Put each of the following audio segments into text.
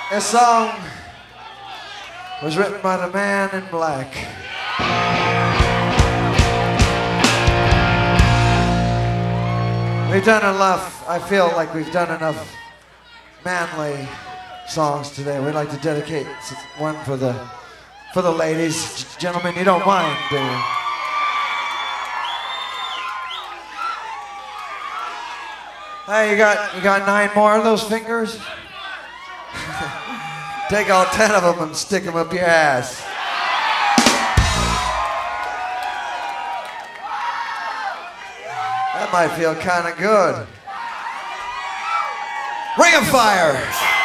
This song was written by the man in black. We've done enough, I feel like we've done enough manly songs today. We'd like to dedicate one for the ladies. Gentlemen, you don't mind, do you? Hey, you got 9 more of those fingers? Take all 10 of them and stick them up your ass. That might feel kind of good. Ring of Fire.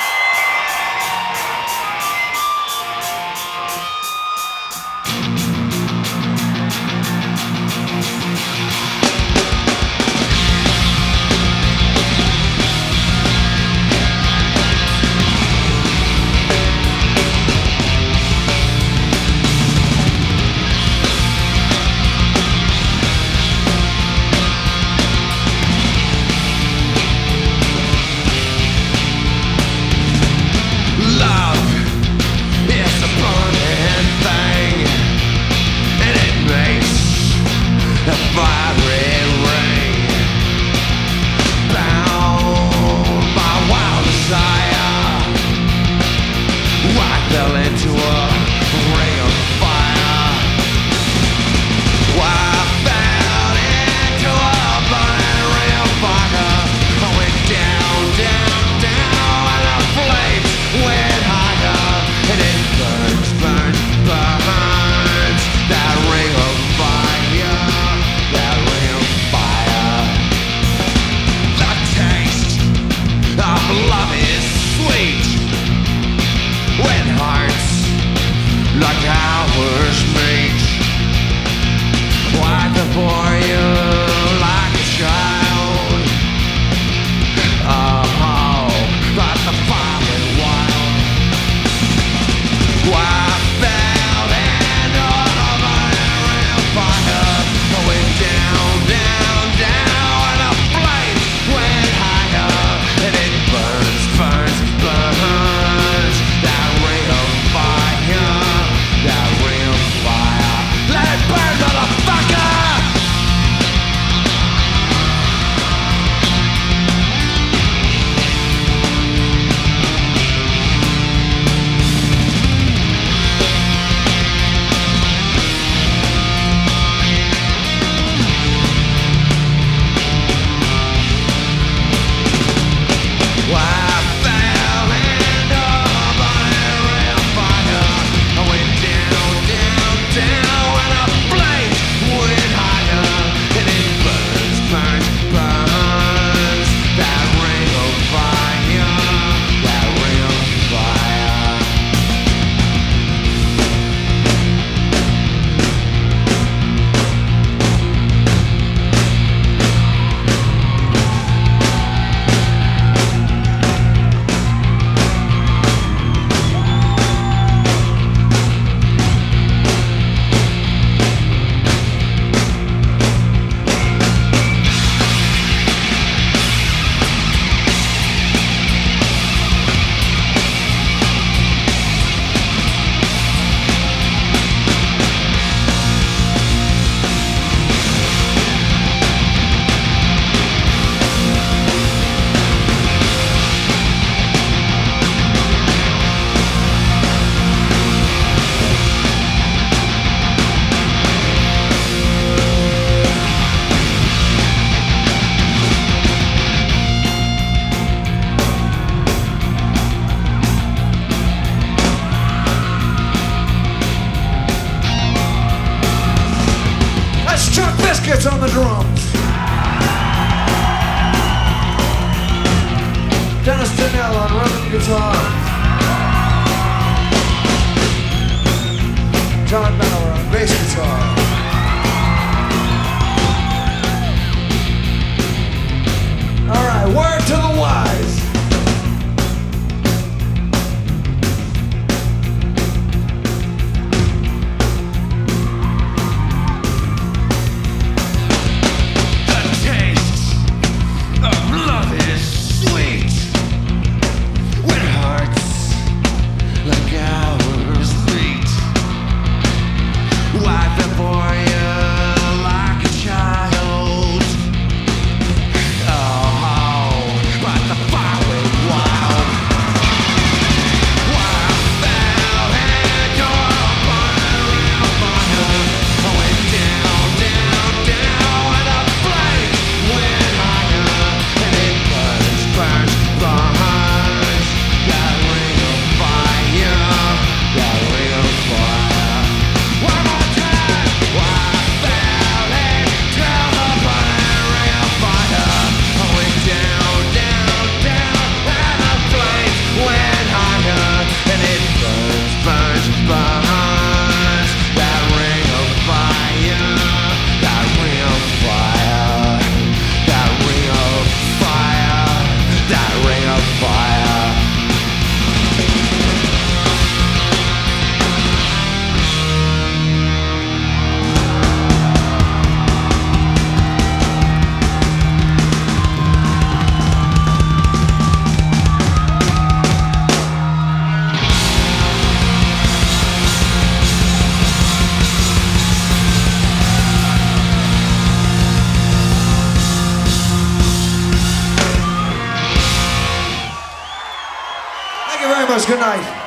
Biscuits on the drums. Dennis Donnell on rhythm guitar. John Bauer on bass guitar. All right, word to the wise. Love is sweet when hearts very much. Good night.